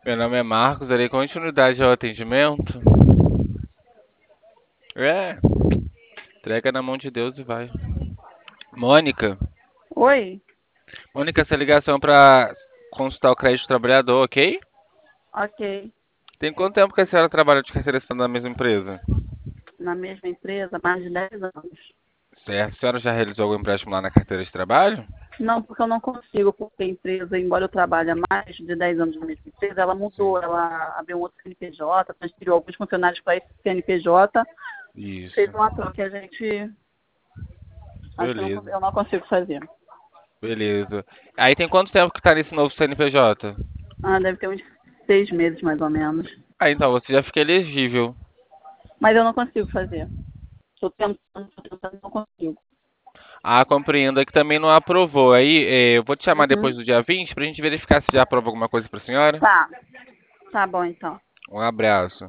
Meu nome é Marcos, darei continuidade ao atendimento. É, entrega na mão de Deus e vai. Mônica, Oi? Mônica, essa ligação é para consultar o crédito do trabalhador, ok? Ok. Tem quanto tempo que a senhora trabalha de carteira assinada na mesma empresa? Na mesma empresa há mais de 10 anos. Certo. A senhora já realizou algum empréstimo lá na carteira de trabalho? Não, porque eu não consigo, porque a empresa, embora eu trabalhe há mais de 10 anos na mesma empresa, ela mudou, Sim. ela abriu um outro CNPJ, transferiu alguns funcionários para esse CNPJ, fez Isso. uma troca e a gente, acho que Beleza. eu não consigo fazer. Beleza. Aí tem quanto tempo que tá nesse novo CNPJ? Ah, deve ter uns 6 meses mais ou menos. Ah, então você já fica elegível. Mas eu não consigo fazer. Estou tentando, não consigo. Ah, compreendo. É que também não aprovou. Aí eu vou te chamar Uhum. depois do dia 20 pra gente verificar se já aprova alguma coisa pra senhora. Tá, tá bom então. Um abraço.